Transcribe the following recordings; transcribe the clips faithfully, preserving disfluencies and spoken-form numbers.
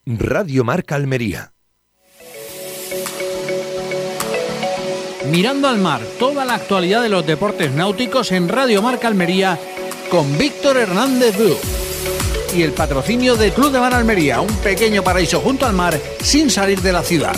Radio Marca Almería. Mirando al mar, toda la actualidad de los deportes náuticos en Radio Marca Almería con Víctor Hernández Bru. Y el patrocinio del Club de Mar Almería, un pequeño paraíso junto al mar sin salir de la ciudad.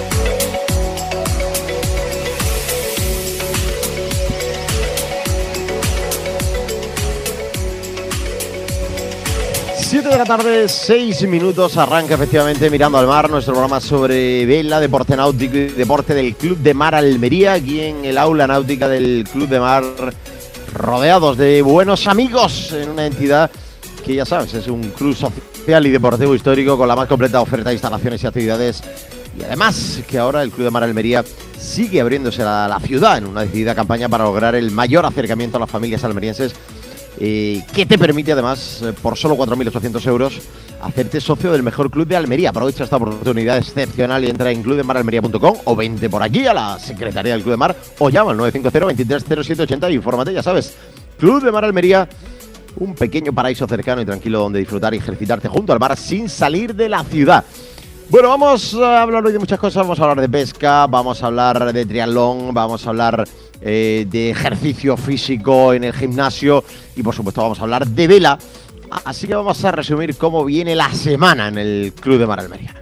siete de la tarde, seis minutos, arranca efectivamente Mirando al Mar, nuestro programa sobre vela, deporte náutico y deporte del Club de Mar Almería, aquí en el aula náutica del Club de Mar, rodeados de buenos amigos en una entidad que ya sabes, es un club social y deportivo histórico con la más completa oferta de instalaciones y actividades, y además que ahora el Club de Mar Almería sigue abriéndose a la ciudad en una decidida campaña para lograr el mayor acercamiento a las familias almerienses, Eh, que te permite además, eh, por solo cuatro mil ochocientos euros, hacerte socio del mejor club de Almería. Aprovecha esta oportunidad excepcional y entra en club de mar almería punto com o vente por aquí a la Secretaría del Club de Mar o llama al nueve cinco cero, veintitrés cero siete ochenta y infórmate, ya sabes. Club de Mar Almería, un pequeño paraíso cercano y tranquilo donde disfrutar y ejercitarte junto al mar sin salir de la ciudad. Bueno, vamos a hablar hoy de muchas cosas. Vamos a hablar de pesca, vamos a hablar de triatlón, vamos a hablar eh, de ejercicio físico en el gimnasio y por supuesto vamos a hablar de vela. Así que vamos a resumir cómo viene la semana en el Club de Mar Almería.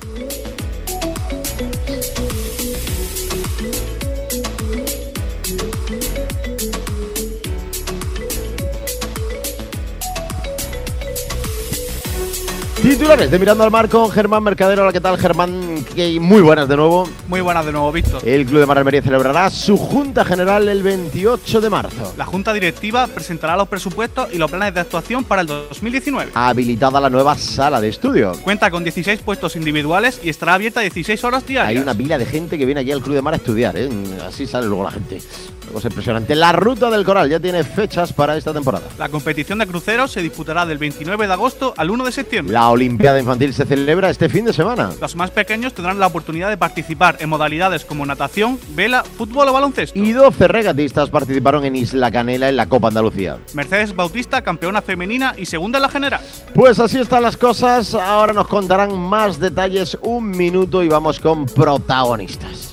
Titulares de Mirando al Mar con Germán Mercadero. Hola, ¿qué tal, Germán? Muy buenas de nuevo. Muy buenas de nuevo, Víctor. El Club de Mar Almería celebrará su Junta General el veintiocho de marzo. La Junta Directiva presentará los presupuestos y los planes de actuación para el dos mil diecinueve. Habilitada la nueva sala de estudio. Cuenta con dieciséis puestos individuales y estará abierta dieciséis horas diarias. Hay una pila de gente que viene aquí al Club de Mar a estudiar, ¿eh? Así sale luego la gente. Una cosa impresionante. La Ruta del Coral ya tiene fechas para esta temporada. La competición de cruceros se disputará del veintinueve de agosto al uno de septiembre. La Olimpiada Infantil se celebra este fin de semana. Los más pequeños tendrán la oportunidad de participar en modalidades como natación, vela, fútbol o baloncesto. Y doce regatistas participaron en Isla Canela en la Copa Andalucía. Mercedes Bautista, campeona femenina y segunda en la general. Pues así están las cosas. Ahora nos contarán más detalles. Un minuto y vamos con protagonistas.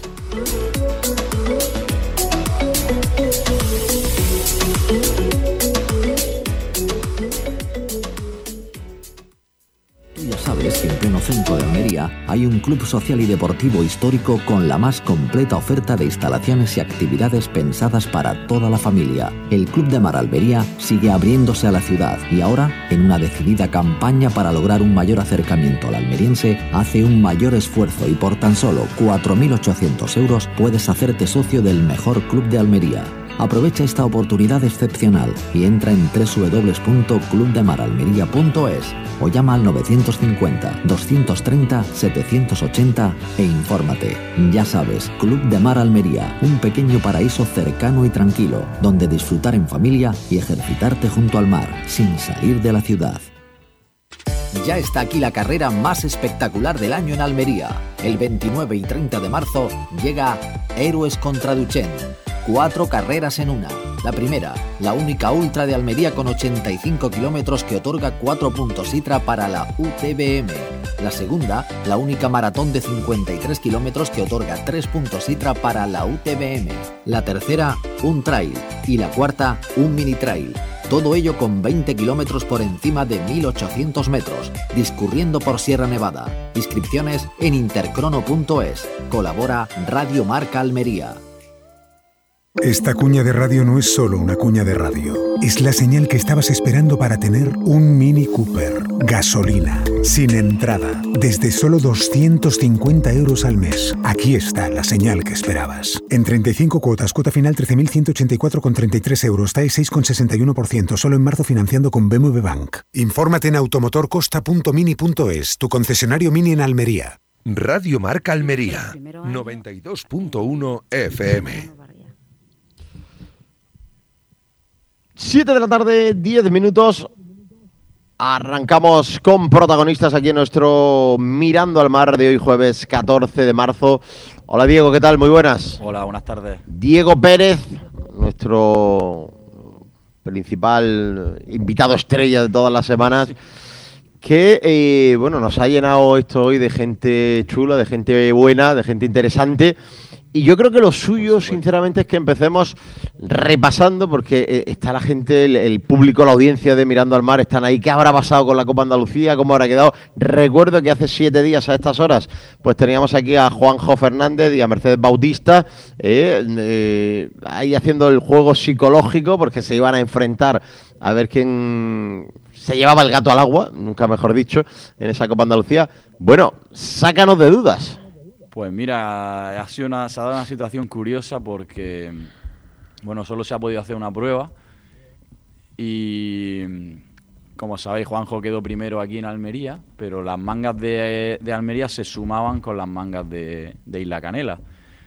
Ya sabes que en pleno centro de Almería hay un club social y deportivo histórico con la más completa oferta de instalaciones y actividades pensadas para toda la familia. El Club de Mar Almería sigue abriéndose a la ciudad y ahora, en una decidida campaña para lograr un mayor acercamiento al almeriense, hace un mayor esfuerzo y por tan solo cuatro mil ochocientos euros puedes hacerte socio del mejor club de Almería. Aprovecha esta oportunidad excepcional y entra en doble u doble u doble u punto club de mar almería punto es o llama al novecientos cincuenta, doscientos treinta, setecientos ochenta e infórmate. Ya sabes, Club de Mar Almería, un pequeño paraíso cercano y tranquilo, donde disfrutar en familia y ejercitarte junto al mar, sin salir de la ciudad. Ya está aquí la carrera más espectacular del año en Almería. El veintinueve y treinta de marzo llega Héroes contra Duchén. Cuatro carreras en una. La primera, la única ultra de Almería con ochenta y cinco kilómetros que otorga cuatro puntos ITRA para la U T B M. La segunda, la única maratón de cincuenta y tres kilómetros que otorga tres puntos ITRA para la U T B M. La tercera, un trail. Y la cuarta, un mini trail. Todo ello con veinte kilómetros por encima de mil ochocientos metros, discurriendo por Sierra Nevada. Inscripciones en intercrono punto es. Colabora Radio Marca Almería. Esta cuña de radio no es solo una cuña de radio. Es la señal que estabas esperando para tener un Mini Cooper. Gasolina. Sin entrada. Desde solo doscientos cincuenta euros al mes. Aquí está la señal que esperabas. En treinta y cinco cuotas. Cuota final trece mil ciento ochenta y cuatro con treinta y tres euros. T A E seis con sesenta y uno por ciento. Solo en marzo financiando con B M W Bank. Infórmate en automotorcosta punto mini punto es. Tu concesionario Mini en Almería. Radio Marca Almería. noventa y dos punto uno F M. siete de la tarde, diez minutos. Arrancamos con protagonistas aquí en nuestro Mirando al Mar de hoy, jueves catorce de marzo. Hola Diego, ¿qué tal? Muy buenas. Hola, buenas tardes. Diego Pérez, nuestro principal invitado estrella de todas las semanas, que, eh, bueno, nos ha llenado esto hoy de gente chula, de gente buena, de gente interesante. Y yo creo que lo suyo, sinceramente, es que empecemos repasando, porque eh, está la gente, el, el público, la audiencia de Mirando al Mar, están ahí. ¿Qué habrá pasado con la Copa Andalucía? ¿Cómo habrá quedado? Recuerdo que hace siete días a estas horas, pues teníamos aquí a Juanjo Fernández y a Mercedes Bautista, eh, eh, ahí haciendo el juego psicológico, porque se iban a enfrentar a ver quién se llevaba el gato al agua, nunca mejor dicho, en esa Copa Andalucía. Bueno, sácanos de dudas. Pues mira, ha sido una, se ha dado una situación curiosa porque, bueno, solo se ha podido hacer una prueba y, como sabéis, Juanjo quedó primero aquí en Almería, pero las mangas de, de Almería se sumaban con las mangas de, de Isla Canela.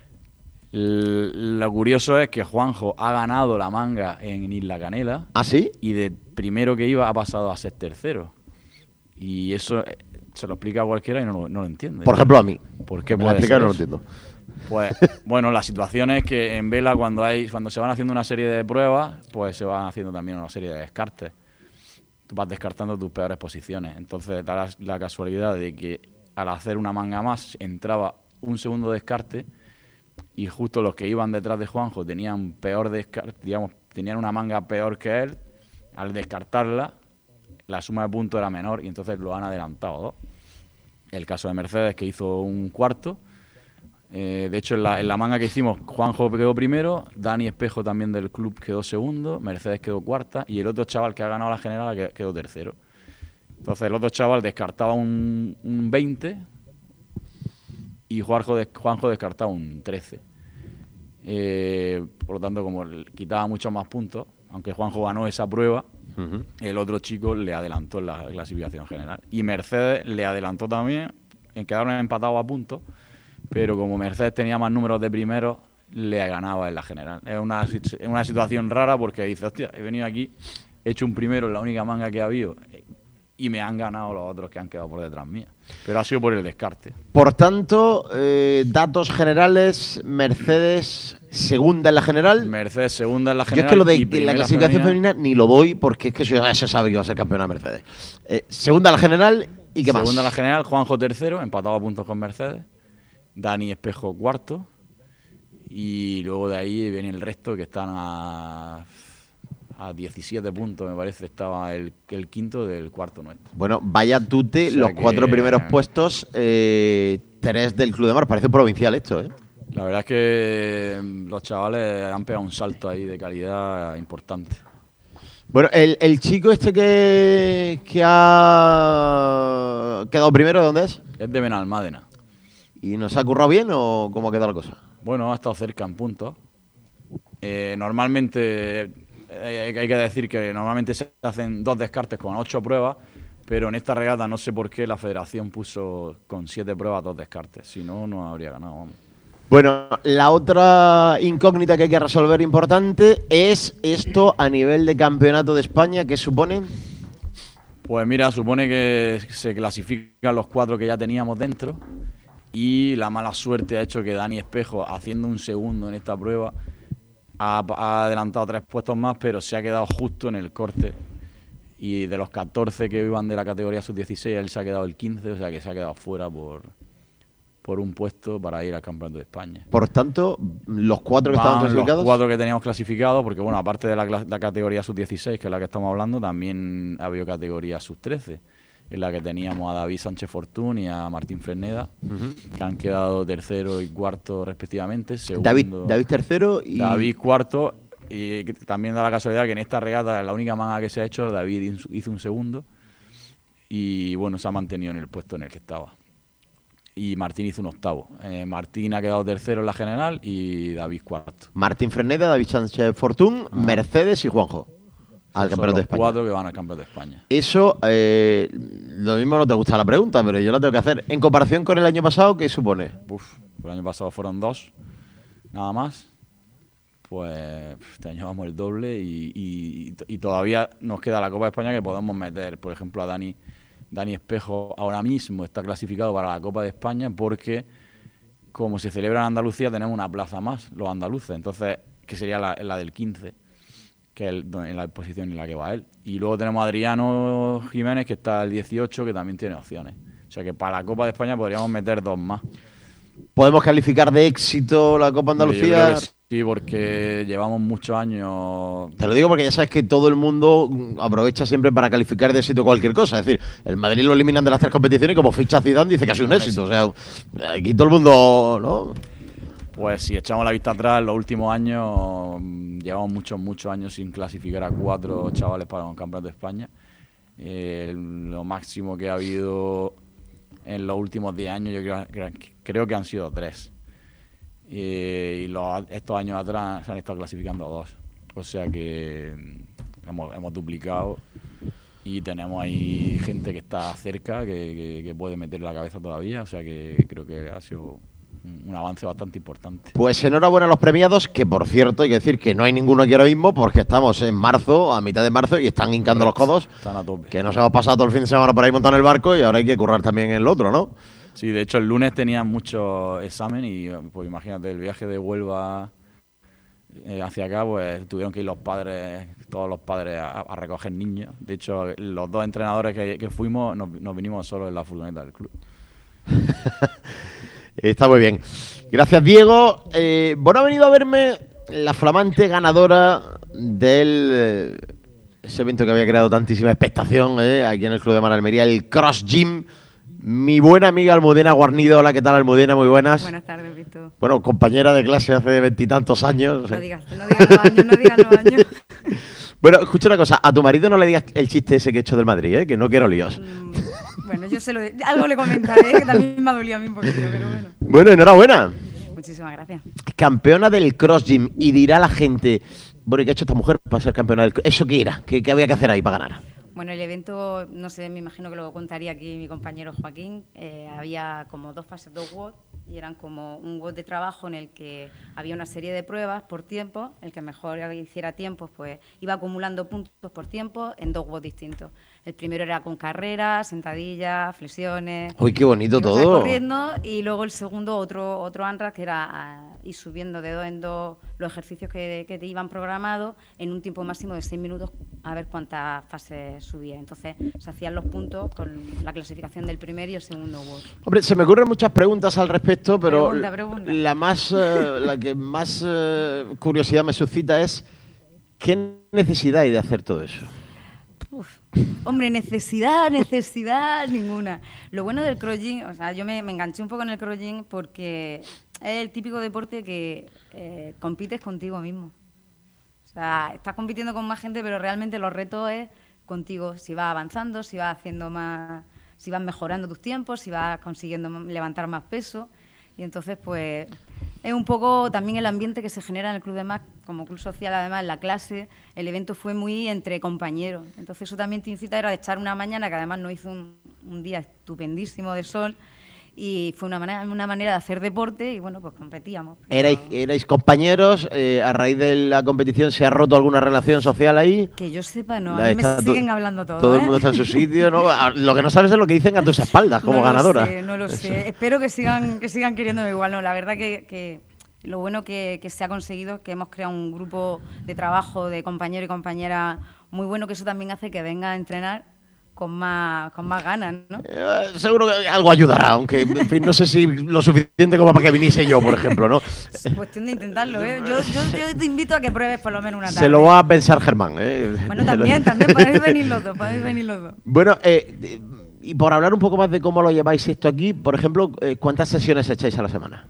L- lo curioso es que Juanjo ha ganado la manga en Isla Canela. ¿Ah, sí? Y de primero que iba ha pasado a ser tercero. Y eso se lo explica a cualquiera y no, lo- no lo entiende. Por ejemplo, a mí. ¿Por qué Me lo puede explica y ser no lo eso? entiendo. Pues bueno, la situación es que en vela cuando hay cuando se van haciendo una serie de pruebas, pues se van haciendo también una serie de descartes. Tú vas descartando tus peores posiciones. Entonces da la, la casualidad de que al hacer una manga más entraba un segundo descarte y justo los que iban detrás de Juanjo tenían peor descarte, digamos, tenían una manga peor que él. Al descartarla, la suma de puntos era menor y entonces lo han adelantado dos. El caso de Mercedes, que hizo un cuarto. Eh, de hecho, en la, en la manga que hicimos, Juanjo quedó primero, Dani Espejo también del club quedó segundo, Mercedes quedó cuarta y el otro chaval que ha ganado la general que- quedó tercero. Entonces el otro chaval descartaba un, un veinte y Juanjo, des- Juanjo descartaba un trece. Eh, por lo tanto, como le quitaba muchos más puntos, aunque Juanjo ganó esa prueba, Uh-huh. el otro chico le adelantó en la clasificación general. Y Mercedes le adelantó también, en quedaron empatados a puntos, pero como Mercedes tenía más números de primero, le ganaba en la general. Es una, sit- es una situación rara porque dice, hostia, he venido aquí, he hecho un primero en la única manga que ha habido y me han ganado los otros que han quedado por detrás mía. Pero ha sido por el descarte. Por tanto, eh, datos generales, Mercedes segunda en la general. Mercedes segunda en la Yo es general. que lo de, y de la primera clasificación femenina. femenina ni lo doy porque es que eso ya se sabe que va a ser campeona Mercedes. Eh, segunda en la general y qué más. Segunda en la general, Juanjo tercero, empatado a puntos con Mercedes. Dani Espejo cuarto. Y luego de ahí viene el resto que están a, a diecisiete puntos, me parece. Estaba el, el quinto del cuarto nuestro. Bueno, vaya tute, O sea los que- cuatro primeros puestos, eh, tres del Club de Mar. Parece provincial esto, ¿eh? La verdad es que mm, los chavales han pegado un salto ahí de calidad importante. Bueno, el, el chico este que, que ha quedado primero, ¿de dónde es? Es de Benalmádena. ¿Y nos ha currado bien o cómo ha quedado la cosa? Bueno, ha estado cerca en puntos. Eh, normalmente, eh, hay que decir que normalmente se hacen dos descartes con ocho pruebas, pero en esta regata no sé por qué la federación puso con siete pruebas dos descartes. Si no, no habría ganado. Vamos. Bueno, la otra incógnita que hay que resolver importante es esto a nivel de campeonato de España, ¿qué supone? Pues mira, supone que se clasifican los cuatro que ya teníamos dentro y la mala suerte ha hecho que Dani Espejo, haciendo un segundo en esta prueba, ha, ha adelantado tres puestos más, pero se ha quedado justo en el corte. Y de los catorce que iban de la categoría sub dieciséis, él se ha quedado el quince, o sea que se ha quedado fuera por, por un puesto para ir al Campeonato de España. Por tanto, los cuatro que estaban Van clasificados. Los cuatro que teníamos clasificados, porque bueno, aparte de la, cla- la categoría sub dieciséis, que es la que estamos hablando, también ha habido categoría sub trece, en la que teníamos a David Sánchez Fortún y a Martín Fresneda, Ujú. que han quedado tercero y cuarto respectivamente. Segundo, David, David tercero y David cuarto, y que también da la casualidad que en esta regata, la única manga que se ha hecho, David hizo- hizo un segundo, y bueno, se ha mantenido en el puesto en el que estaba. Y Martín hizo un octavo. Eh, Martín ha quedado tercero en la general y David cuarto. Martín Fresneda, David Sánchez Fortún, Mercedes y Juanjo al Son Campeonato los de España. cuatro que van al Campeonato de España. Eso, eh, lo mismo no te gusta la pregunta, pero yo la tengo que hacer. En comparación con el año pasado, ¿qué supone? Uf, el año pasado fueron dos, nada más. Pues este año vamos el doble y, y- y todavía nos queda la Copa de España que podemos meter. Por ejemplo, a Dani, Dani Espejo ahora mismo está clasificado para la Copa de España porque, como se celebra en Andalucía, tenemos una plaza más, los andaluces. Entonces, que sería la, la del quince, que es el, en la posición en la que va él. Y luego tenemos a Adriano Jiménez, que está el dieciocho, que también tiene opciones. O sea que para la Copa de España podríamos meter dos más. ¿Podemos calificar de éxito la Copa Andalucía? Yo creo que sí, porque llevamos muchos años... Te lo digo porque ya sabes que todo el mundo aprovecha siempre para calificar de éxito cualquier cosa. Es decir, el Madrid lo eliminan de las tres competiciones y como ficha Zidane dice que ha sido un éxito. O sea, aquí todo el mundo, ¿no? Pues si echamos la vista atrás, en los últimos años llevamos muchos, muchos años sin clasificar a cuatro chavales para un campeonato de España. Eh, lo máximo que ha habido en los últimos diez años yo creo, creo que han sido tres. Eh, y los, estos años atrás se han estado clasificando dos. O sea que hemos, hemos duplicado y tenemos ahí gente que está cerca, que, que, que puede meter la cabeza todavía. O sea que creo que ha sido un avance bastante importante. Pues enhorabuena a los premiados, que por cierto hay que decir que no hay ninguno aquí ahora mismo porque estamos en marzo, a mitad de marzo, y están hincando los codos. Están a tope. Que nos hemos pasado todo el fin de semana por ahí montando el barco y ahora hay que currar también el otro, ¿no? Sí, de hecho el lunes tenían mucho examen y pues imagínate, el viaje de Huelva eh, hacia acá, pues tuvieron que ir los padres, todos los padres a, a recoger niños. De hecho, los dos entrenadores que, que fuimos nos, nos vinimos solo en la furgoneta del club. Está muy bien. Gracias, Diego. Eh, bueno, ha venido a verme la flamante ganadora del eh, ese evento que había creado tantísima expectación eh, aquí en el Club de Mar Almería, el Cross Gym. Mi buena amiga Almudena Guarnido. Hola, ¿qué tal, Almudena? Muy buenas. Buenas tardes, Víctor. Bueno, compañera de clase hace veintitantos años. No digas, no digas los años, no digas los años. Bueno, escucha una cosa. A tu marido no le digas el chiste ese que he hecho del Madrid, ¿eh? Que no quiero líos. Mm, bueno, yo se lo... Algo le comentaré, que también me ha dolido a mí un poquito, pero bueno. Bueno, enhorabuena. Muchísimas gracias. Campeona del Cross Gym. Y dirá la gente, bueno, ¿y qué ha hecho esta mujer para ser campeona del Cross Gym? ¿Eso qué era? ¿Qué, qué había que hacer ahí para ganar? Bueno, el evento, no sé, me imagino que lo contaría aquí mi compañero Joaquín. Eh, había como dos fases, dos W O D, y eran como un W O D de trabajo en el que había una serie de pruebas por tiempo. El que mejor hiciera tiempos, pues iba acumulando puntos por tiempo en dos W O D distintos. El primero era con carreras, sentadillas, flexiones. ¡Uy, qué bonito ibas todo! Corriendo, y luego el segundo, otro otro ANRAD, que era uh, ir subiendo de dos en dos los ejercicios que, que te iban programados en un tiempo máximo de seis minutos, a ver cuántas fases subía. Entonces se hacían los puntos con la clasificación del primer y el segundo W O D. Hombre, se me ocurren muchas preguntas al respecto, pero pregunta, pregunta. la más, eh, la que más eh, curiosidad me suscita es ¿qué necesidad hay de hacer todo eso? Uf. Hombre, necesidad, necesidad ninguna. Lo bueno del crossing, o sea, yo me, me enganché un poco en el crossing porque es el típico deporte que eh, compites contigo mismo. O sea, estás compitiendo con más gente, pero realmente los retos es contigo. Si vas avanzando, si vas haciendo más, si vas mejorando tus tiempos, si vas consiguiendo levantar más peso. Y entonces, pues, es un poco también el ambiente que se genera en el Club de Mar, como club social, además, en la clase. El evento fue muy entre compañeros. Entonces, eso también te incita a echar una mañana, que además nos hizo un, un día estupendísimo de sol, y fue una manera, una manera de hacer deporte y, bueno, pues competíamos. Pero... ¿Erais, erais compañeros? Eh, ¿A raíz de la competición se ha roto alguna relación social ahí? Que yo sepa, no. La A mí me está siguen to- hablando todo, Todo ¿eh? el mundo está en su sitio, ¿no? Lo que no sabes es lo que dicen a tus espaldas como no ganadora. Lo sé, no lo sé. Espero que sigan, que sigan queriéndome igual. No, la verdad que, que lo bueno que, que se ha conseguido es que hemos creado un grupo de trabajo de compañeros y compañeras muy bueno, que eso también hace que venga a entrenar con más, con más ganas, ¿no? Eh, seguro que algo ayudará, aunque en fin, no sé si lo suficiente como para que viniese yo, por ejemplo, ¿no? Es cuestión de intentarlo, ¿eh? Yo, yo, yo te invito a que pruebes por lo menos una tarde. Se lo va a pensar Germán, ¿eh? Bueno, también, también podéis venir los dos, podéis venir los dos. Bueno, eh, y por hablar un poco más de cómo lo lleváis esto aquí, por ejemplo, eh, ¿cuántas sesiones echáis a la semana?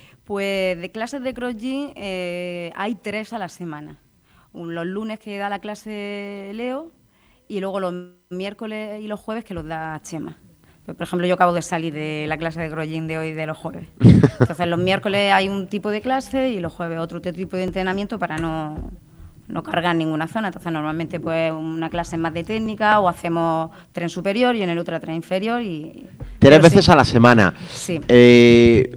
Pues de clases de crossing eh, hay tres a la semana. Un, los lunes que da la clase Leo, y luego los miércoles y los jueves que los da Chema. Pues, por ejemplo, yo acabo de salir de la clase de crossing de hoy de los jueves. Entonces, los miércoles hay un tipo de clase y los jueves otro tipo de entrenamiento para no, no cargar ninguna zona. Entonces, normalmente pues una clase más de técnica o hacemos tren superior y en el otro tren inferior. Y, Tres veces sí. a la semana. Sí. Eh,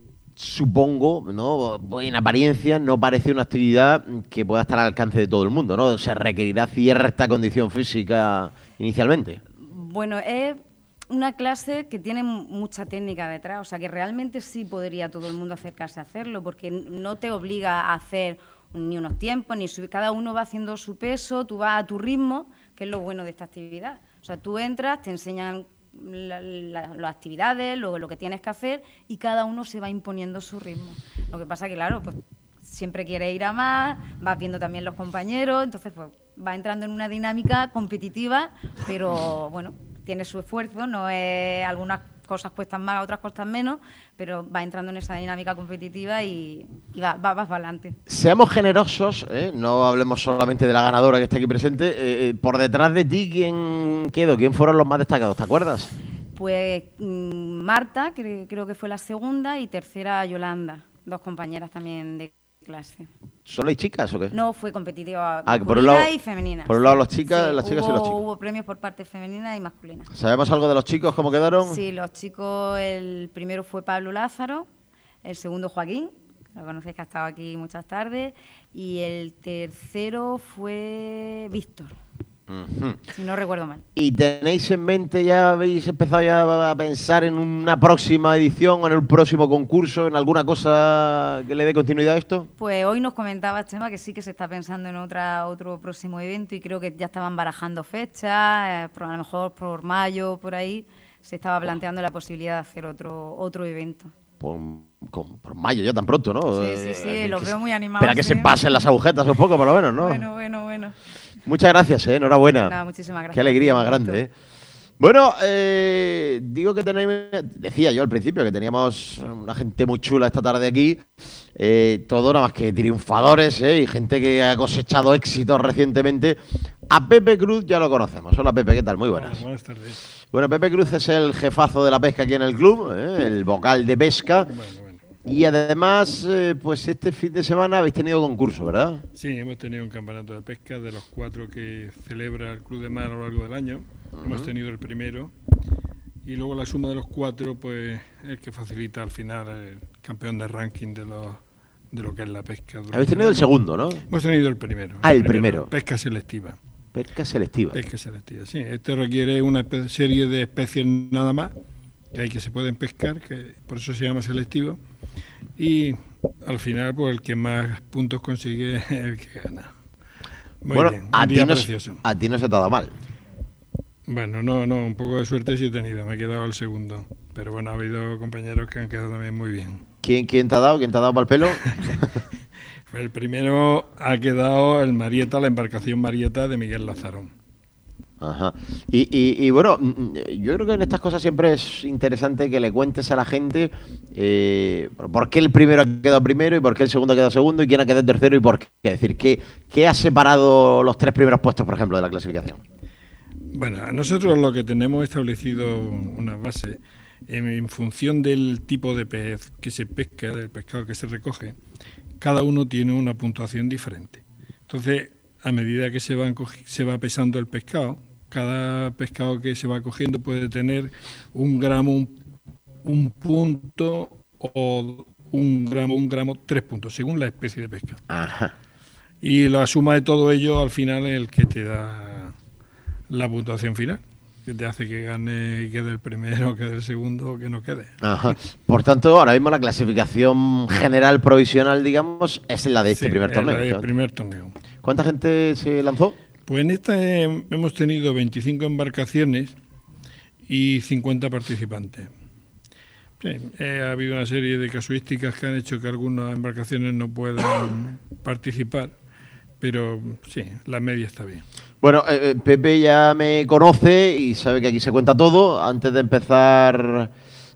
supongo, ¿no? En apariencia no parece una actividad que pueda estar al alcance de todo el mundo, ¿no? Se requerirá cierta condición física inicialmente. Bueno, es una clase que tiene mucha técnica detrás, o sea que realmente sí podría todo el mundo acercarse a hacerlo, porque no te obliga a hacer ni unos tiempos, ni su, cada uno va haciendo su peso, tú vas a tu ritmo, que es lo bueno de esta actividad. O sea, tú entras, te enseñan la, la, las actividades, lo, lo que tienes que hacer, y cada uno se va imponiendo su ritmo. Lo que pasa que, claro, pues siempre quieres ir a más, vas viendo también los compañeros, entonces pues va entrando en una dinámica competitiva, pero bueno, tiene su esfuerzo, no es algunas cosas cuestan más, otras cuestan menos, pero va entrando en esa dinámica competitiva y, y va, va, va para adelante. Seamos generosos, ¿eh? No hablemos solamente de la ganadora que está aquí presente. Eh, por detrás de ti, ¿quién quedó? ¿Quién fueron los más destacados? ¿Te acuerdas? Pues mmm, Marta, que creo que fue la segunda, y tercera Yolanda, dos compañeras también de clase. ¿Solo hay chicas o qué? No, fue competitiva ah, masculina por un lado, y femenina. Por un lado las chicas, sí, las chicas hubo, y los chicos. Hubo premios por parte femenina y masculina. ¿Sabemos algo de los chicos, cómo quedaron? Sí, los chicos, el primero fue Pablo Lázaro, el segundo Joaquín, lo conocéis que ha estado aquí muchas tardes, y el tercero fue Víctor. Uh-huh. Si no recuerdo mal. ¿Y tenéis en mente, ya habéis empezado ya a pensar en una próxima edición, en el próximo concurso, en alguna cosa que le dé continuidad a esto? Pues hoy nos comentaba Chema que sí que se está pensando en otra otro próximo evento y creo que ya estaban barajando fechas, eh, por, a lo mejor por mayo, por ahí, se estaba planteando la posibilidad de hacer otro otro evento. Por, con, por mayo, ya tan pronto, ¿no? Sí, sí, sí, eh, los veo muy animados. Espera que ¿sí? se pasen las agujetas un poco, por lo menos, ¿no? Bueno, bueno, bueno. Muchas gracias, ¿eh? Enhorabuena. Nada, muchísimas gracias. Qué alegría más grande, ¿eh? Bueno, eh, digo que tenéis, decía yo al principio que teníamos una gente muy chula esta tarde aquí, eh, todo nada más que triunfadores, ¿eh? Y gente que ha cosechado éxitos recientemente. A Pepe Cruz ya lo conocemos. Hola Pepe, ¿qué tal? Muy buenas. Hola, buenas tardes. Bueno, Pepe Cruz es el jefazo de la pesca aquí en el club, ¿eh? El vocal de pesca. Bueno, bueno. Y además, eh, pues este fin de semana habéis tenido concurso, ¿verdad? Sí, hemos tenido un campeonato de pesca de los cuatro que celebra el Club de Mar a lo largo del año. Uh-huh. Hemos tenido el primero y luego la suma de los cuatro, pues el que facilita al final el campeón de ranking de, los, de lo que es la pesca. Habéis tenido el segundo, ¿no? Hemos tenido el primero. Ah, el, el primero. primero. Pesca selectiva. Pesca selectiva. Pesca selectiva, sí. Esto requiere una serie de especies nada más, que hay que se pueden pescar, que por eso se llama selectivo. Y al final, pues el que más puntos consigue es el que gana. Muy bueno, bien, a ti, no, a ti no se te ha dado mal. Bueno, no, no, un poco de suerte sí he tenido, me he quedado al segundo. Pero bueno, ha habido compañeros que han quedado también muy bien. ¿Quién, quién te ha dado? ¿Quién te ha dado para el pelo? El primero ha quedado el Marieta, la embarcación Marieta de Miguel Lazarón. Ajá. Y, y, y bueno, yo creo que en estas cosas siempre es interesante que le cuentes a la gente eh, por qué el primero ha quedado primero y por qué el segundo ha quedado segundo y quién ha quedado tercero y por qué. Es decir, ¿qué, qué ha separado los tres primeros puestos, por ejemplo, de la clasificación? Bueno, nosotros lo que tenemos establecido una base en, en función del tipo de pez que se pesca, del pescado que se recoge, cada uno tiene una puntuación diferente. Entonces, a medida que se, van, se va pesando el pescado, cada pescado que se va cogiendo puede tener un gramo, un, un punto o un gramo, un gramo, tres puntos, según la especie de pesca. Ajá. Y la suma de todo ello al final es el que te da la puntuación final, que te hace que gane y quede el primero, quede el segundo o que no quede. Ajá. Por tanto, ahora mismo la clasificación general provisional, digamos, es la de este sí, primer torneo. La del primer torneo. ¿Cuánta gente se lanzó? Pues en esta eh, hemos tenido veinticinco embarcaciones y cincuenta participantes. Sí, eh, ha habido una serie de casuísticas que han hecho que algunas embarcaciones no puedan participar, pero sí, la media está bien. Bueno, eh, Pepe ya me conoce y sabe que aquí se cuenta todo. Antes de empezar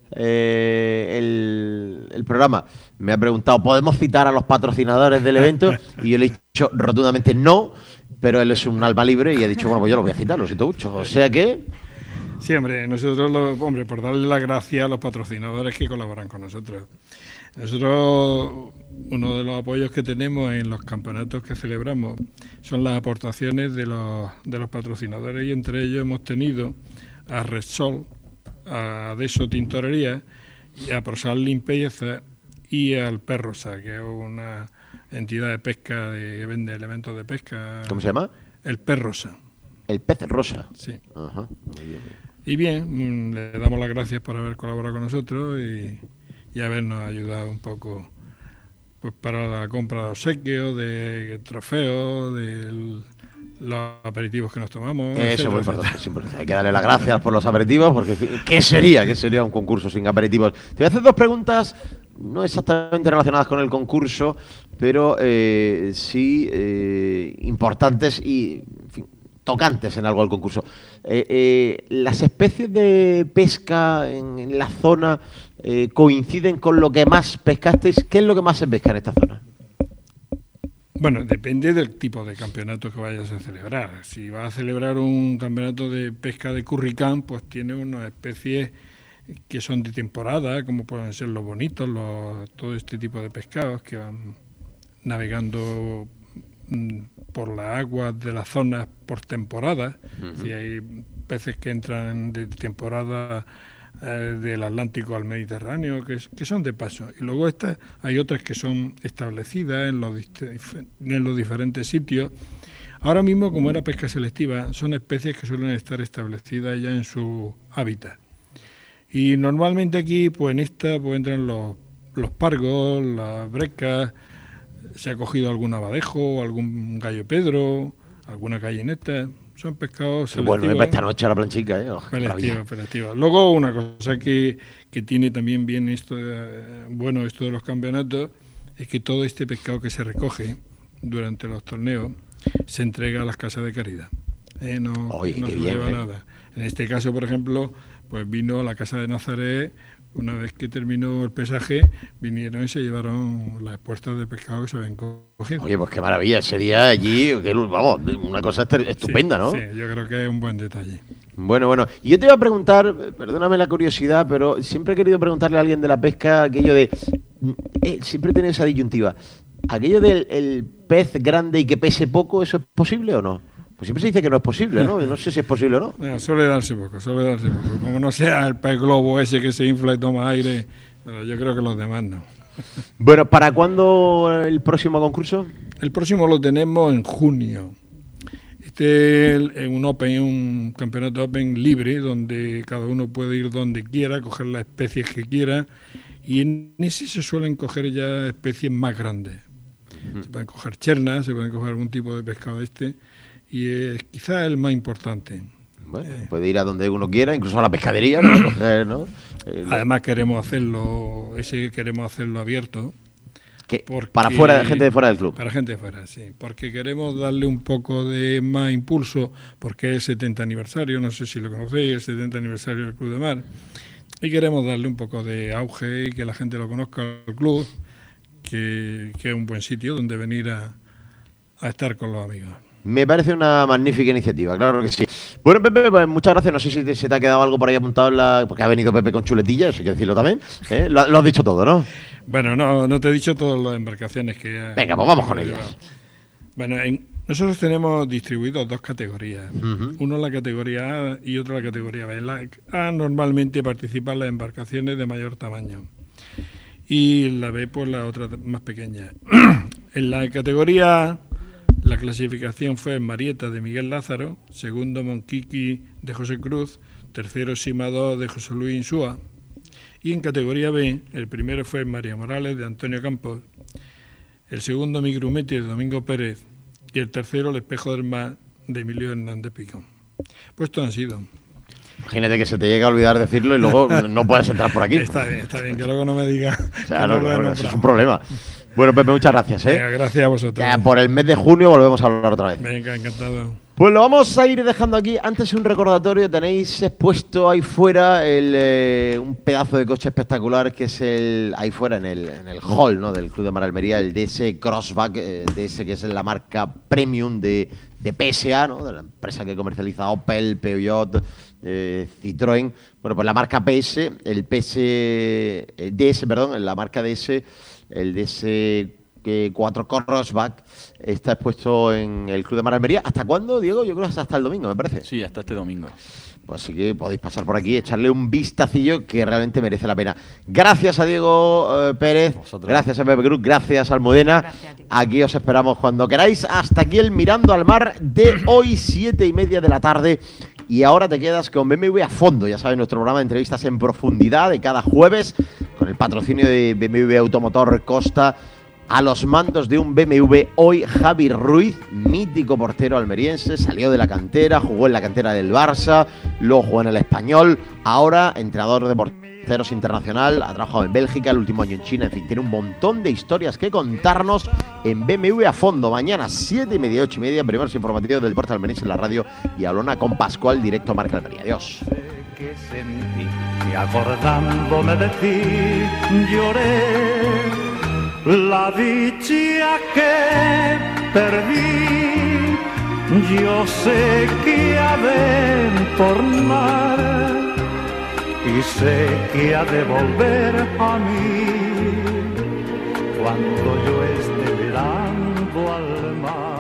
eh, el, el programa, me ha preguntado, ¿podemos citar a los patrocinadores del evento? Y yo le he dicho rotundamente no, pero él es un alma libre y ha dicho, bueno, pues yo lo voy a citar, lo siento mucho. O sea que... Sí, hombre, nosotros, lo, hombre, por darle las gracias a los patrocinadores que colaboran con nosotros. Nosotros, uno de los apoyos que tenemos en los campeonatos que celebramos son las aportaciones de los, de los patrocinadores y entre ellos hemos tenido a Repsol, a Deso Tintorería, y a Prosal Limpieza y al Perrosa, que es una entidad de pesca de, que vende elementos de pesca. ¿Cómo se llama? El Perrosa. El pez rosa. Sí. Ajá. Muy bien. Y bien, le damos las gracias por haber colaborado con nosotros y, y habernos ayudado un poco pues para la compra de obsequios, de trofeos, de los aperitivos que nos tomamos. Eso es muy importante, sí, hay que darle las gracias por los aperitivos, porque ¿qué sería? ¿Qué sería un concurso sin aperitivos? Te voy a hacer dos preguntas, no exactamente relacionadas con el concurso, pero eh, sí eh, importantes y, en fin, tocantes en algo al concurso. Eh, eh, ¿Las especies de pesca en, en la zona eh, coinciden con lo que más pescasteis? ¿Qué es lo que más se pesca en esta zona? Bueno, depende del tipo de campeonato que vayas a celebrar. Si vas a celebrar un campeonato de pesca de curricán, pues tiene unas especies que son de temporada, como pueden ser los bonitos, los, todo este tipo de pescados que van navegando mm, por las aguas de las zonas por temporada. Uh-huh. Si hay peces que entran de temporada eh, del Atlántico al Mediterráneo, que, que son de paso. Y luego estas, hay otras que son establecidas en los, en los diferentes sitios. Ahora mismo, como era pesca selectiva, son especies que suelen estar establecidas ya en su hábitat. Y normalmente aquí, pues en esta, pues entran los, los pargos, las brecas, se ha cogido algún abadejo, algún gallo pedro, alguna gallineta. Son pescados selectivos. Bueno, para esta noche a la planchica, ¿eh? Oh, selectivos, selectivos. Luego, una cosa que, que tiene también bien esto, de, bueno, esto de los campeonatos, es que todo este pescado que se recoge durante los torneos se entrega a las casas de caridad. ¿eh? No, Oye, no se bien, lleva ¿eh? nada. En este caso, por ejemplo, pues vino a la casa de Nazaret. Una vez que terminó el pesaje, vinieron y se llevaron las puestas de pescado que se habían cogido. Oye, pues qué maravilla, sería allí, vamos, una cosa estupenda, sí, ¿no? Sí, yo creo que es un buen detalle. Bueno, bueno, y yo te iba a preguntar, perdóname la curiosidad, pero siempre he querido preguntarle a alguien de la pesca aquello de, eh, siempre tiene esa disyuntiva, aquello del el pez grande y que pese poco, ¿eso es posible o no? Pues siempre se dice que no es posible, ¿no? No sé si es posible o no. No, suele darse poco, suele darse poco. Como no sea el pez globo ese que se infla y toma aire, pero yo creo que los demás no. Bueno, ¿para cuándo el próximo concurso? El próximo lo tenemos en junio. Este es un Open, un campeonato Open libre, donde cada uno puede ir donde quiera, coger las especies que quiera, y en ese se suelen coger ya especies más grandes. Uh-huh. Se pueden coger chernas, se pueden coger algún tipo de pescado de este, y es quizás el más importante. Bueno, eh, puede ir a donde uno quiera, incluso a la pescadería, ¿no? eh, ¿no? Eh, Además queremos hacerlo, ese queremos hacerlo abierto. Porque, para fuera, gente de fuera del club. Para gente de fuera, sí. Porque queremos darle un poco de más impulso, porque es el setenta aniversario, no sé si lo conocéis, el setenta aniversario del Club de Mar. Y queremos darle un poco de auge y que la gente lo conozca al club, que, que es un buen sitio donde venir a, a estar con los amigos. Me parece una magnífica iniciativa, claro que sí. Bueno, Pepe, pues muchas gracias. No sé si te, se te ha quedado algo por ahí apuntado, en la, porque ha venido Pepe con chuletillas, hay que decirlo también. ¿eh? Lo, lo has dicho todo, ¿no? Bueno, no, no te he dicho todas las embarcaciones que... Venga, pues vamos con ellas. Bueno, en, nosotros tenemos distribuidos dos categorías. Uh-huh. Uno la categoría A y otra la categoría B. En la A normalmente participan las embarcaciones de mayor tamaño. Y la B, pues la otra más pequeña. En la categoría A, la clasificación fue Marieta de Miguel Lázaro, segundo Monquiqui de José Cruz, tercero Simadó de José Luis Insúa. Y en categoría B, el primero fue María Morales de Antonio Campos, el segundo Migrumeti de Domingo Pérez y el tercero El Espejo del Mar de Emilio Hernández Picón. Pues estos han sido. Imagínate que se te llegue a olvidar decirlo y luego no puedes entrar por aquí. Está bien, está bien, que luego no me digas. O sea, no, no, no, eso es un problema. Bueno, Pepe, muchas gracias. ¿eh? Venga, gracias a vosotros. Ya por el mes de junio volvemos a hablar otra vez. Venga, encantado. Pues lo vamos a ir dejando aquí. Antes un recordatorio, tenéis expuesto ahí fuera el, eh, un pedazo de coche espectacular que es el ahí fuera en el, en el hall, ¿no? Del Club de Mar Almería, el D S Crossback, eh, D S que es la marca premium de, de P S A, ¿no? De la empresa que comercializa Opel, Peugeot, eh, Citroën. Bueno, pues la marca P S, el P S, el D S, perdón, la marca D S, el D S cuatro Crossback está expuesto en el Club de Mar Almería. ¿Hasta cuándo, Diego? Yo creo que hasta el domingo, me parece. Sí, hasta este domingo. Pues así que podéis pasar por aquí y echarle un vistacillo que realmente merece la pena. Gracias a Diego eh, Pérez, vosotros. Gracias a Pepe Cruz, gracias a Almudena. Gracias a aquí os esperamos cuando queráis. Hasta aquí el Mirando al Mar de hoy, siete y media de la tarde. Y ahora te quedas con B M W a fondo, ya sabes, nuestro programa de entrevistas en profundidad de cada jueves, con el patrocinio de B M W Automotor Costa, a los mandos de un B M W. Hoy Javi Ruiz, mítico portero almeriense, salió de la cantera, jugó en la cantera del Barça, luego jugó en el Español, ahora entrenador de porteros internacional, ha trabajado en Bélgica, el último año en China, en fin, tiene un montón de historias que contarnos en B M W a fondo. Mañana siete y media, ocho y media, primeros informativos del deporte almeriense en la radio y Hablona con Pascual, directo a Marca Almería. Adiós. Que sentí, y acordándome de ti, lloré la dicha que perdí. Yo sé que ha de tornar y sé que ha de volver a mí cuando yo esté mirando al mar.